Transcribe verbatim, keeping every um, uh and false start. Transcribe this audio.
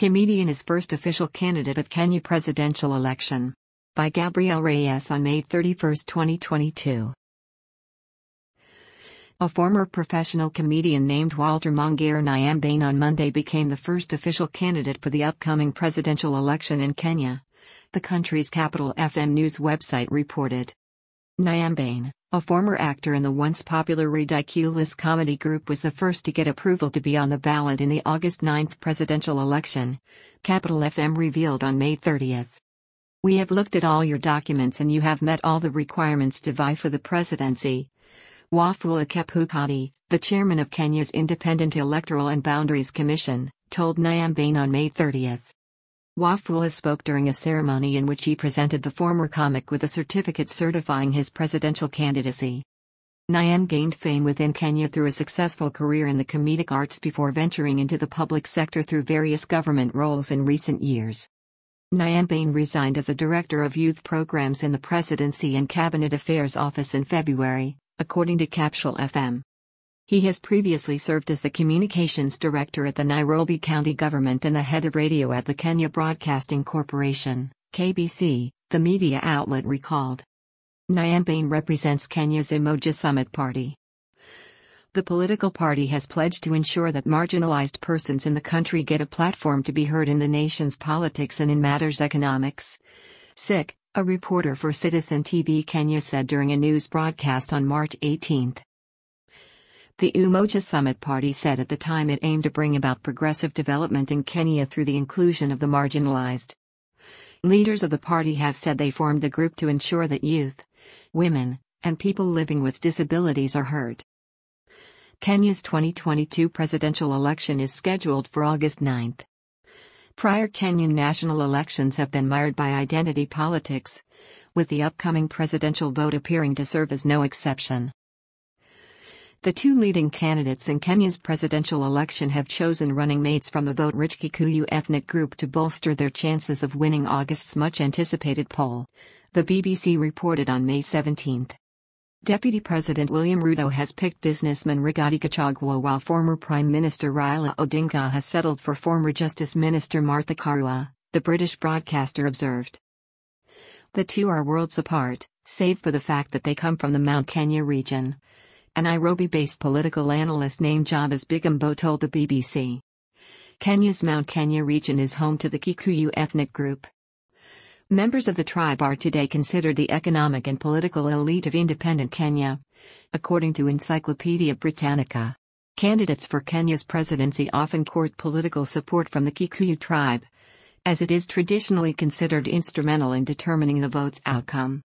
Comedian is first official candidate of Kenya presidential election. By Gabriel Reyes on May thirty-first, twenty twenty-two. A former professional comedian named Walter Mongere Nyambane on Monday became the first official candidate for the upcoming presidential election in Kenya. The country's Capital F M news website reported. Nyambane, a former actor in the once popular Ridiculous comedy group, was the first to get approval to be on the ballot in the August ninth presidential election, Capital F M revealed on May thirtieth. "We have looked at all your documents and you have met all the requirements to vie for the presidency," Wafula Chebukati, the chairman of Kenya's Independent Electoral and Boundaries Commission, told Nyambane on May thirtieth. Wafula spoke during a ceremony in which he presented the former comic with a certificate certifying his presidential candidacy. Nyambane gained fame within Kenya through a successful career in the comedic arts before venturing into the public sector through various government roles in recent years. Nyambane resigned as a director of youth programs in the Presidency and Cabinet Affairs Office in February, according to Capital F M. He has previously served as the communications director at the Nairobi County Government and the head of radio at the Kenya Broadcasting Corporation, K B C, the media outlet recalled. Nyambane represents Kenya's Umoja Summit Party. The political party has pledged to ensure that marginalized persons in the country get a platform to be heard in the nation's politics and in matters economics. Sick, a reporter for Citizen T V Kenya said during a news broadcast on March eighteenth. The Umoja Summit Party said at the time it aimed to bring about progressive development in Kenya through the inclusion of the marginalized. Leaders of the party have said they formed the group to ensure that youth, women, and people living with disabilities are heard. Kenya's twenty twenty-two presidential election is scheduled for August ninth. Prior Kenyan national elections have been mired by identity politics, with the upcoming presidential vote appearing to serve as no exception. The two leading candidates in Kenya's presidential election have chosen running mates from the vote-rich Kikuyu ethnic group to bolster their chances of winning August's much-anticipated poll, the B B C reported on May seventeenth. Deputy President William Ruto has picked businessman Rigathi Gachagua, while former Prime Minister Raila Odinga has settled for former Justice Minister Martha Karua, the British broadcaster observed. The two are worlds apart, save for the fact that they come from the Mount Kenya region. A Nairobi-based political analyst named Jabez Bigambo told the B B C. Kenya's Mount Kenya region is home to the Kikuyu ethnic group. Members of the tribe are today considered the economic and political elite of independent Kenya, according to Encyclopedia Britannica. Candidates for Kenya's presidency often court political support from the Kikuyu tribe, as it is traditionally considered instrumental in determining the vote's outcome.